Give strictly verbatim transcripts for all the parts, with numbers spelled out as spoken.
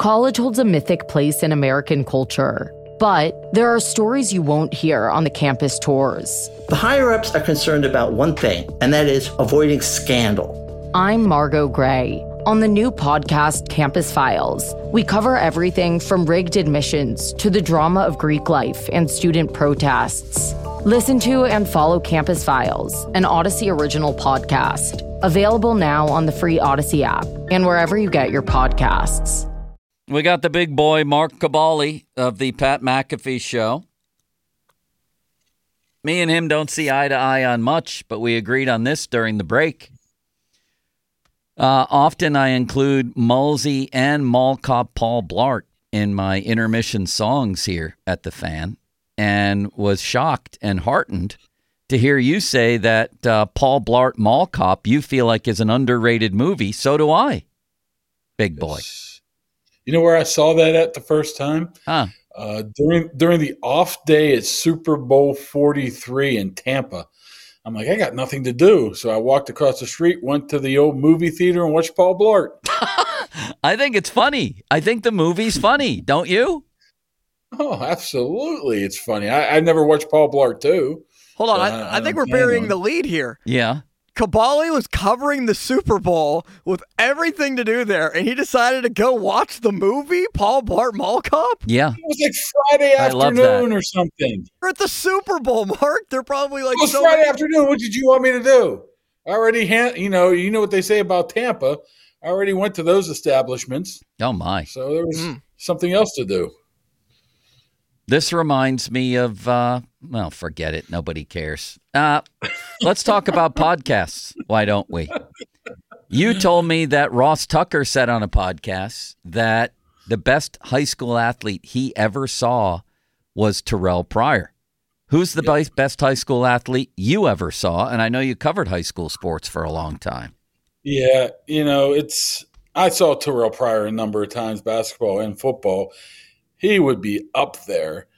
College holds a mythic place in American culture, but there are stories you won't hear on the campus tours. The higher-ups are concerned about one thing, and that is avoiding scandal. I'm Margot Gray. On the new podcast, Campus Files, we cover everything from rigged admissions to the drama of Greek life and student protests. Listen to and follow Campus Files, an Odyssey original podcast. Available now on the free Odyssey app and wherever you get your podcasts. We got the big boy, Mark Kaboly of the Pat McAfee Show. Me and him don't see eye to eye on much, but we agreed on this during the break. Uh, often I include Mulsey and Mall Cop Paul Blart in my intermission songs here at The Fan, and was shocked and heartened to hear you say that uh, Paul Blart Mall Cop you feel like is an underrated movie. So do I, big boy. You know where I saw that at the first time? Huh. Uh, during during the off day at Super Bowl forty-three in Tampa. I'm like, I got nothing to do. So I walked across the street, went to the old movie theater and watched Paul Blart. I think it's funny. I think the movie's funny. Don't you? Oh, absolutely. It's funny. I, I never watched Paul Blart too. Hold on. So I, I, I think I we're burying on. the lead here. Yeah. Kaboly was covering the Super Bowl with everything to do there, and he decided to go watch the movie Paul Blart Mall Cop? Yeah. It was like Friday I love afternoon that. or something. We're at the Super Bowl, Mark. They're probably like It was so Friday many- afternoon. What did you want me to do? I already, ha- you know, you know what they say about Tampa. I already went to those establishments. Oh, my. So there was Mm. something else to do. This reminds me of, uh, well, forget it. Nobody cares. Uh, let's talk about podcasts. Why don't we? You told me that Ross Tucker said on a podcast that the best high school athlete he ever saw was Terrell Pryor. Who's the yep. best high school athlete you ever saw? And I know you covered high school sports for a long time. Yeah, you know, it's I saw Terrell Pryor a number of times, basketball and football. He would be up there,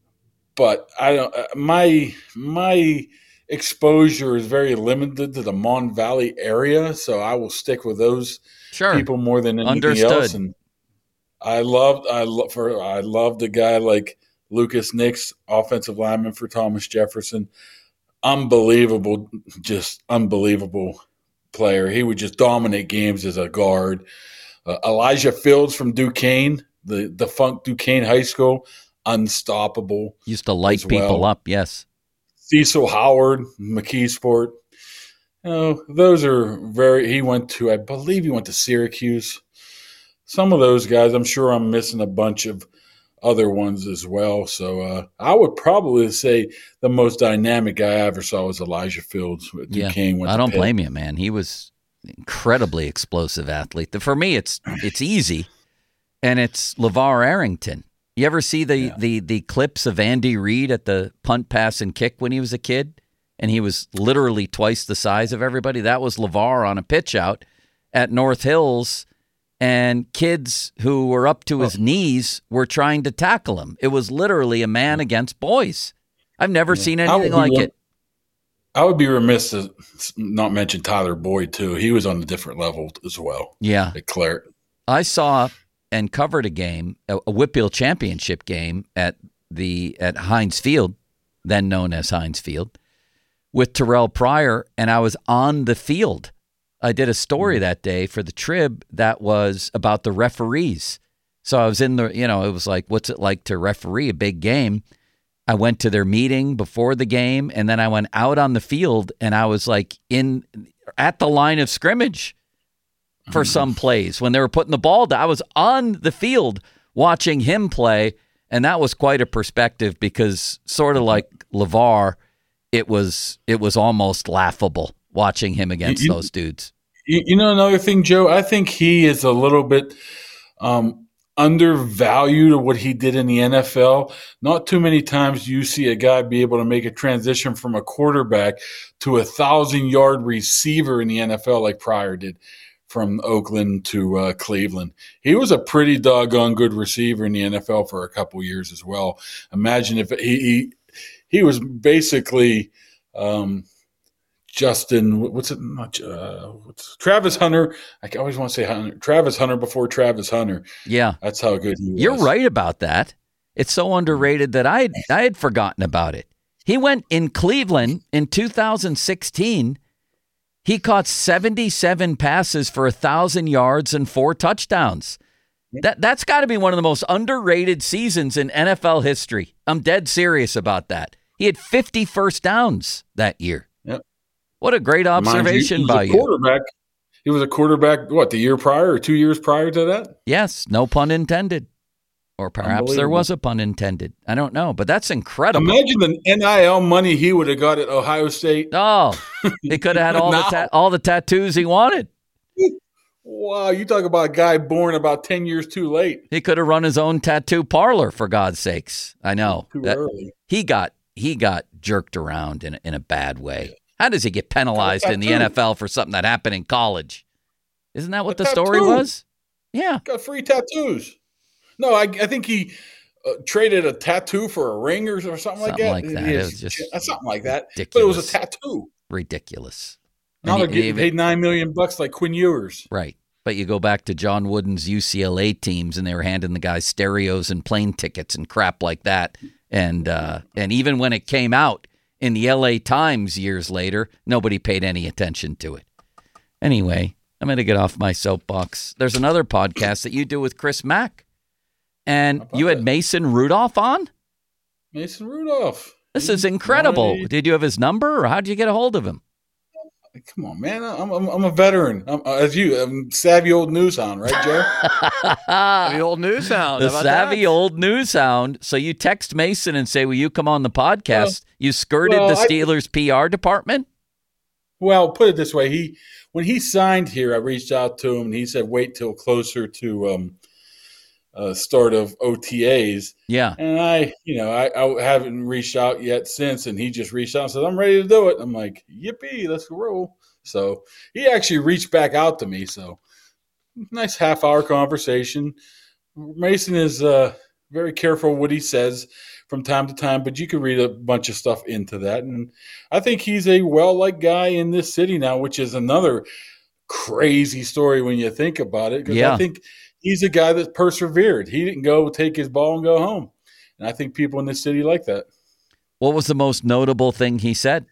but I don't. My my exposure is very limited to the Mon Valley area, so I will stick with those sure. people more than anything Understood. else. And I loved I love for I loved a guy like Lucas Nix, offensive lineman for Thomas Jefferson. Unbelievable, just unbelievable player. He would just dominate games as a guard. Uh, Elijah Fields from Duquesne. The defunct Duquesne High School, unstoppable. Used to light people well. up, yes. Cecil Howard, McKeesport. You know, those are very – he went to – I believe he went to Syracuse. Some of those guys, I'm sure I'm missing a bunch of other ones as well. So uh, I would probably say the most dynamic guy I ever saw was Elijah Fields with Duquesne. Yeah, I don't blame you, man. He was an incredibly explosive athlete. For me, it's it's easy. And it's LeVar Arrington. You ever see the, yeah. the the clips of Andy Reid at the punt, pass, and kick when he was a kid? And he was literally twice the size of everybody. That was LeVar on a pitch out at North Hills. And kids who were up to his oh. knees were trying to tackle him. It was literally a man against boys. I've never yeah. seen anything like rem- it. I would be remiss to not mention Tyler Boyd, too. He was on a different level as well. Yeah. At Claret. I saw and covered a game, a, a Whitfield Championship game at the at Heinz Field, then known as Heinz Field, with Terrell Pryor, and I was on the field. I did a story that day for the Trib that was about the referees. So I was in the, you know, it was like, what's it like to referee a big game? I went to their meeting before the game, and then I went out on the field, and I was like in at the line of scrimmage for some plays. When they were putting the ball down, I was on the field watching him play, and that was quite a perspective because sort of like LeVar, it was it was almost laughable watching him against you, those dudes. You, you know another thing, Joe? I think he is a little bit um, undervalued of what he did in the N F L. Not too many times do you see a guy be able to make a transition from a quarterback to a thousand-yard receiver in the N F L like Pryor did. From Oakland to uh, Cleveland. He was a pretty doggone good receiver in the N F L for a couple years as well. Imagine if he he, he was basically um, Justin, what's it? Not, uh, what's, Travis Hunter. I always want to say Hunter. Travis Hunter before Travis Hunter. Yeah. That's how good he was. You're right about that. It's so underrated that I had, I had forgotten about it. He went in Cleveland in two thousand sixteen. He caught seventy-seven passes for one thousand yards and four touchdowns. That, that's got to be one of the most underrated seasons in N F L history. I'm dead serious about that. He had fifty first downs that year. Yep. What a great observation you, by you. you. Quarterback. He was a quarterback, what, the year prior or two years prior to that? Yes, no pun intended. Or perhaps there was a pun intended. I don't know, but that's incredible. Imagine the N I L money he would have got at Ohio State. Oh, he could have had all, the ta- all the tattoos he wanted. Wow, you talk about a guy born about ten years too late. He could have run his own tattoo parlor, for God's sakes. I know. Too that, early. He got he got jerked around in, in a bad way. How does he get penalized in the N F L for something that happened in college? Isn't that what a the story tattoo. was? Yeah. Got free tattoos. No, I, I think he uh, traded a tattoo for a ring or, or something, Something like that. like that. It was just uh, something like that. ridiculous. But it was a tattoo. Ridiculous. Now And they're he- getting even- paid nine million bucks like Quinn Ewers. Right. But you go back to John Wooden's U C L A teams, and they were handing the guys stereos and plane tickets and crap like that. And uh, and even when it came out in the L A Times years later, nobody paid any attention to it. Anyway, I'm going to get off my soapbox. There's another podcast that you do with Chris Mack, and you had that? Mason Rudolph on. Mason Rudolph. This is incredible. Why- Did you have his number, or how did you get a hold of him? Come on, man. I'm I'm, I'm a veteran. I'm, uh, as you, I'm savvy old news hound, right, Joe? The old news sound. The How about savvy that? old news hound. So you text Mason and say, will you come on the podcast? you skirted well, the I- Steelers P R department? Well, put it this way: he when he signed here, I reached out to him, and he said wait till closer to um, uh, start of O T As. Yeah. And I, you know, I, I haven't reached out yet since, and he just reached out and said, I'm ready to do it. I'm like, yippee, let's roll. So he actually reached back out to me. So nice half hour conversation. Mason is uh, very careful what he says from time to time, but you can read a bunch of stuff into that. And I think he's a well-liked guy in this city now, which is another crazy story when you think about it. Because Yeah. I think he's a guy that persevered. He didn't go take his ball and go home. And I think people in this city like that. What was the most notable thing he said?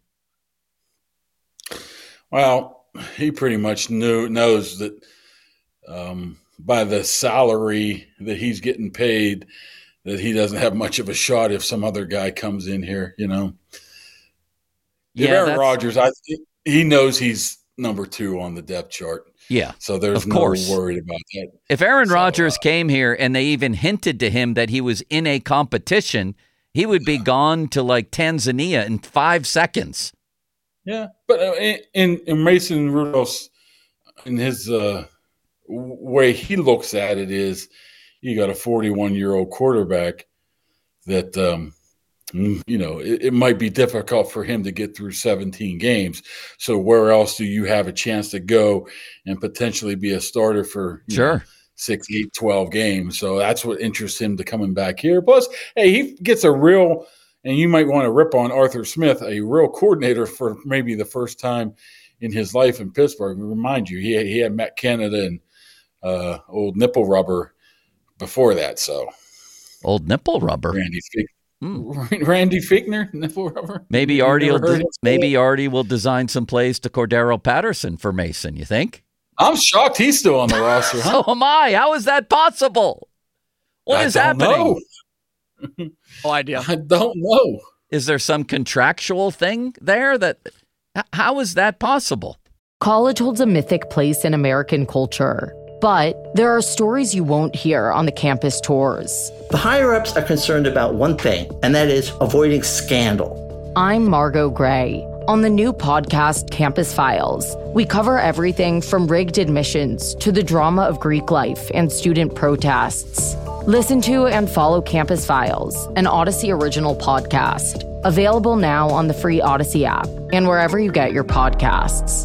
Well, he pretty much knew knows that um, by the salary that he's getting paid, that he doesn't have much of a shot if some other guy comes in here, you know. If Aaron that's- Rodgers, I he knows he's number two on the depth chart. Yeah. So there's Of course. no worried about that. If Aaron So, Rodgers uh, came here and they even hinted to him that he was in a competition, he would be gone to like Tanzania in five seconds. Yeah, but uh, in, in Mason Rudolph's, in his uh, way he looks at it is, you got a forty-one-year-old quarterback that, um, you know, it, it might be difficult for him to get through seventeen games. So where else do you have a chance to go and potentially be a starter for you Sure. know, six, eight, twelve games? So that's what interests him to coming back here. Plus, hey, he gets a real – and you might want to rip on Arthur Smith, a real coordinator for maybe the first time in his life in Pittsburgh. Remind you, he had, he had Matt Canada and uh, old nipple rubber before that. So Old nipple rubber. Randy Fick, Hmm. Randy Fickner, nipple rubber. Maybe You Artie will never heard de- him say maybe that? Artie will design some plays to Cordero Patterson for Mason, you think? I'm shocked he's still on the roster. Huh? So am I. How is that possible? What I is don't happening? know. No idea. I don't know. Is there some contractual thing there that h- how is that possible? College holds a mythic place in American culture, but there are stories you won't hear on the campus tours. The higher-ups are concerned about one thing, and that is avoiding scandal. I'm Margot Gray. On the new podcast, Campus Files, we cover everything from rigged admissions to the drama of Greek life and student protests. Listen to and follow Campus Files, an Odyssey original podcast, available now on the free Odyssey app and wherever you get your podcasts.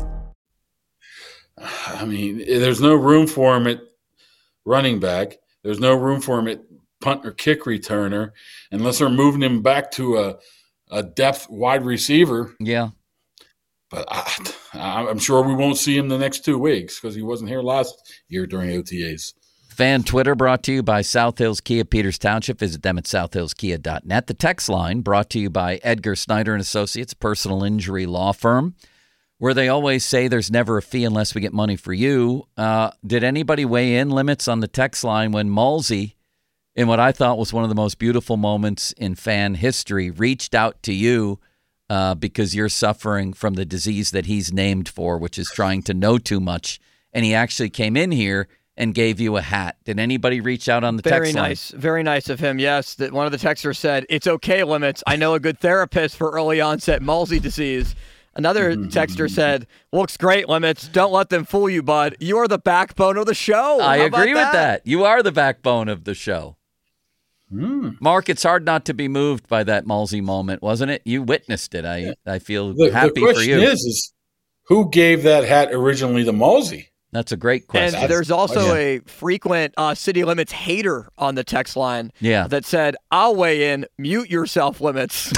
I mean, there's no room for him at running back. There's no room for him at punt or kick returner unless they're moving him back to a, a depth wide receiver. Yeah. But I, I'm sure we won't see him the next two weeks because he wasn't here last year during O T As. Fan Twitter brought to you by South Hills Kia, Peters Township. Visit them at south hills kia dot net. The text line brought to you by Edgar Snyder and Associates, personal injury law firm, where they always say there's never a fee unless we get money for you. Uh, did anybody weigh in limits on the text line when Malsey, in what I thought was one of the most beautiful moments in fan history, reached out to you uh, because you're suffering from the disease that he's named for, which is trying to know too much, and he actually came in here and gave you a hat. Did anybody reach out on the Very text line? Very nice. Very nice of him, yes. That one of the texters said, "It's okay, Limits. I know a good therapist for early onset Malsey disease." Another texter said, "Looks great, Limits. Don't let them fool you, bud. You are the backbone of the show." I How agree about with that? You are the backbone of the show. Mm. Mark, it's hard not to be moved by that Malsey moment, wasn't it? You witnessed it. I, I feel The, happy the for question you. is, is, who gave that hat originally to Malsey? That's a great question. And there's also Yeah. a frequent uh, City Limits hater on the text line Yeah. that said, "I'll weigh in, mute yourself, Limits."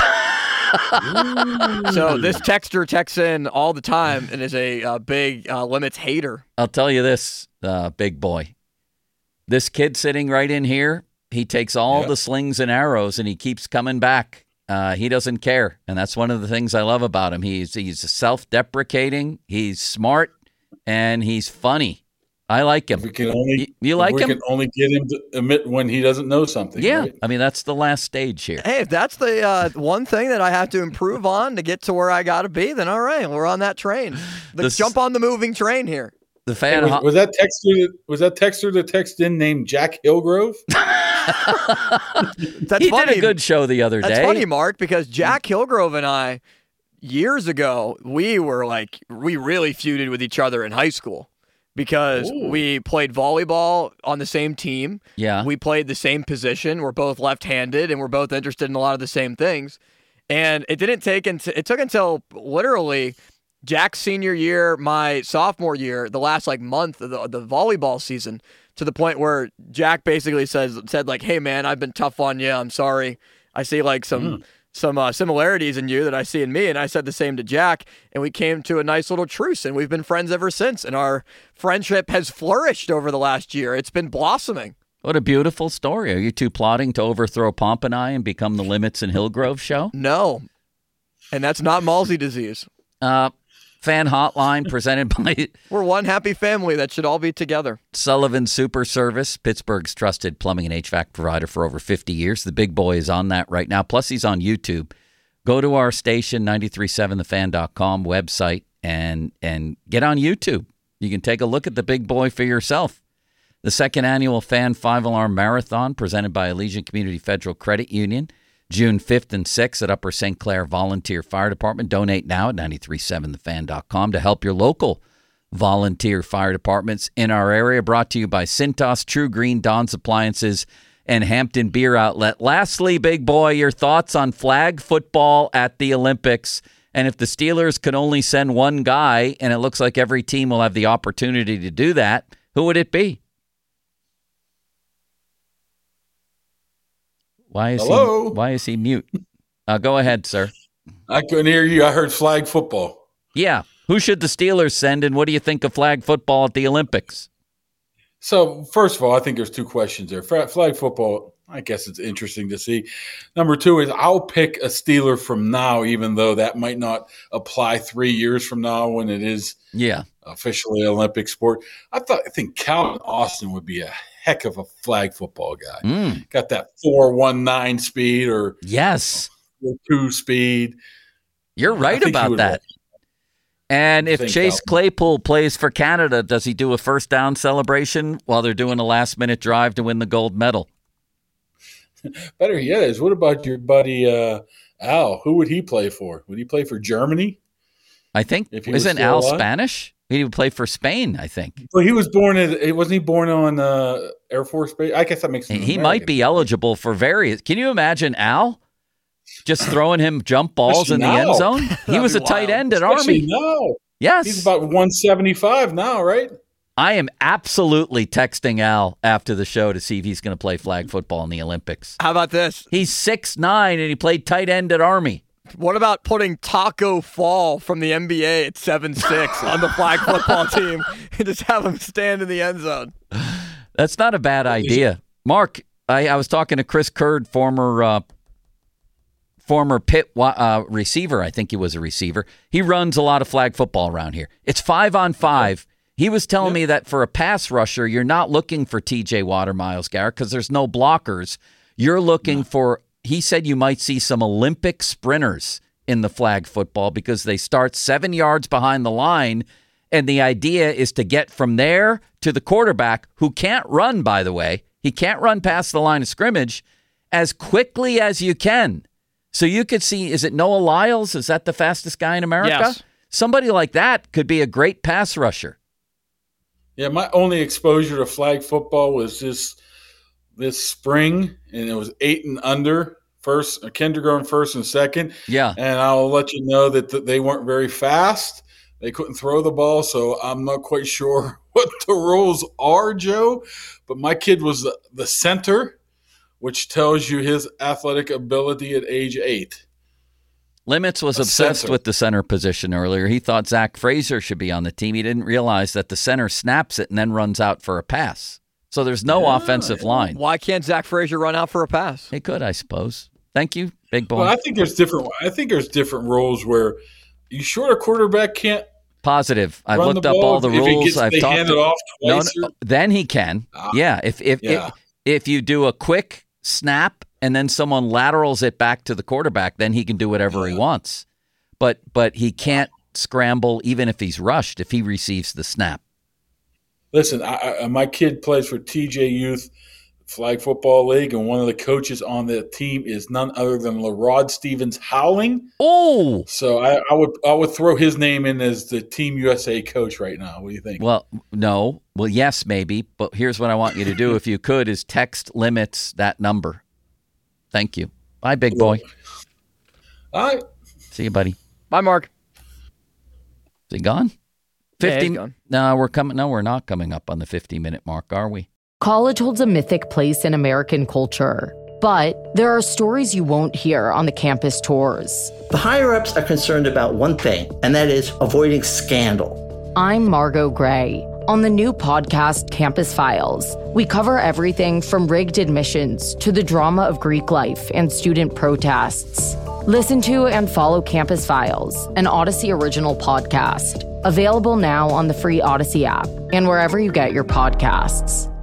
So this texter texts in all the time and is a uh, big uh, Limits hater. I'll tell you this, uh, big boy. This kid sitting right in here, he takes all Yeah. the slings and arrows and he keeps coming back. Uh, he doesn't care. And that's one of the things I love about him. He's he's self-deprecating, he's smart, and he's funny. I like him. We can only You, you like we him? can only get him to admit when he doesn't know something. Yeah. right? I mean, that's the last stage here. Hey, if that's the uh, one thing that I have to improve on to get to where I got to be, then all right, we're on that train. Let's This- jump on the moving train here. The fan was, ho- was that texter? Was that texter the text in named Jack Hillgrove? That's he funny. did a good show the other That's day. funny, Mark, because Jack Hillgrove and I, years ago, we were like, we really feuded with each other in high school because Ooh. we played volleyball on the same team. Yeah. We played the same position. We're both left-handed, and we're both interested in a lot of the same things. And it didn't take until it took until literally Jack's senior year, my sophomore year, the last like month of the, the volleyball season, to the point where Jack basically says said like, "Hey man, I've been tough on you. I'm sorry. I see like some Mm. some uh, similarities in you that I see in me." And I said the same to Jack, and we came to a nice little truce, and we've been friends ever since. And our friendship has flourished over the last year. It's been blossoming. What a beautiful story. Are you two plotting to overthrow Pompani and become the Limits and Hillgrove show? No, and that's not Malsey disease. Uh, fan hotline presented by We're one happy family that should all be together. Sullivan Super Service, Pittsburgh's trusted plumbing and H V A C provider for over fifty years. The big boy is on that right now. Plus, he's on YouTube. Go to our station, nine three seven the fan dot com website, and and get on YouTube. You can take a look at the big boy for yourself. The second annual Fan Five-Alarm Marathon presented by Allegiant Community Federal Credit Union, June fifth and sixth at Upper Saint Clair Volunteer Fire Department. Donate now at nine three seven the fan dot com to help your local volunteer fire departments in our area. Brought to you by Cintas, True Green, Don's Appliances, and Hampton Beer Outlet. Lastly, big boy, your thoughts on flag football at the Olympics. And if the Steelers could only send one guy, and it looks like every team will have the opportunity to do that, who would it be? Why is Hello? he why is he mute? Uh, go ahead, sir. I couldn't hear you. I heard flag football. Yeah. Who should the Steelers send, and what do you think of flag football at the Olympics? So, first of all, I think there's two questions there. Fra- Flag football, I guess it's interesting to see. Number two is I'll pick a Steeler from now, even though that might not apply three years from now when it is Yeah. officially an Olympic sport. I thought I think Calvin Austin would be a heck of a flag football guy. Mm. Got that four one nine speed or Yes. two speed. You're I right think he about would that. work. And if think Chase Calvin- Claypool plays for Canada, does he do a first down celebration while they're doing a last minute drive to win the gold medal? Better yet is, what about your buddy uh, Al? Who would he play for? Would he play for Germany? I think If he was isn't still Al alive? Spanish? He would play for Spain, I think. Well, he was born at. Wasn't he born on uh, Air Force Base? I guess that makes him He American. might be eligible for various. Can you imagine Al just throwing him jump balls in the Especially end now. zone? He was a be tight wild. end at Especially Army. now. Yes. He's about one seventy-five now, right? I am absolutely texting Al after the show to see if he's going to play flag football in the Olympics. How about this? He's six nine and he played tight end at Army. What about putting Taco Fall from the N B A at seven six on the flag football team and just have him stand in the end zone? That's not a bad idea. Mark, I, I was talking to Chris Curd, former uh, former Pitt uh, receiver. I think he was a receiver. He runs a lot of flag football around here. It's five on five. He was telling me that for a pass rusher, you're not looking for T J Watt or Myles Garrett because there's no blockers. You're looking for, he said you might see some Olympic sprinters in the flag football because they start seven yards behind the line, and the idea is to get from there to the quarterback, who can't run, by the way. He can't run past the line of scrimmage, as quickly as you can. So you could see, is it Noah Lyles? Is that the fastest guy in America? Yes. Somebody like that could be a great pass rusher. Yeah, my only exposure to flag football was this this spring, and it was eight and under, first kindergarten, first and second. Yeah. And I'll let you know that th- they weren't very fast. They couldn't throw the ball, so I'm not quite sure what the rules are, Joe. But my kid was the, the center, which tells you his athletic ability at age eight. Limits was A obsessed center. with the center position earlier. He thought Zach Frazier should be on the team. He didn't realize that the center snaps it and then runs out for a pass. So there's no Yeah, offensive yeah. line. Why can't Zach Frazier run out for a pass? He could, I suppose. Thank you, big boy. Well, I think there's different. I think there's different rules where you sure a quarterback can't Positive. I've run looked the up ball all the if he rules. gets- I've they talked hand to, it off no, twice no, or- then he can. Ah, yeah, if if, yeah. if if you do a quick snap and then someone laterals it back to the quarterback, then he can do whatever he wants. But but he can't scramble even if he's rushed if he receives the snap. Listen, I, I, my kid plays for T J Youth Flag Football League, and one of the coaches on the team is none other than LaRod Stevens Howling. Oh, So I, I would I would throw his name in as the Team U S A coach right now. What do you think? well, no. Well, yes, maybe. But here's what I want you to do, if you could, is text Limits that number. Thank you. Bye, big boy. All right. See you, buddy. Bye, Mark. Is he gone? Yeah, Fifty. he's gone. No, we're coming. No, we're not coming up on the fifty-minute mark, are we? College holds a mythic place in American culture, but there are stories you won't hear on the campus tours. The higher-ups are concerned about one thing, and that is avoiding scandal. I'm Margot Gray. On the new podcast, Campus Files, we cover everything from rigged admissions to the drama of Greek life and student protests. Listen to and follow Campus Files, an Odyssey original podcast, available now on the free Odyssey app and wherever you get your podcasts.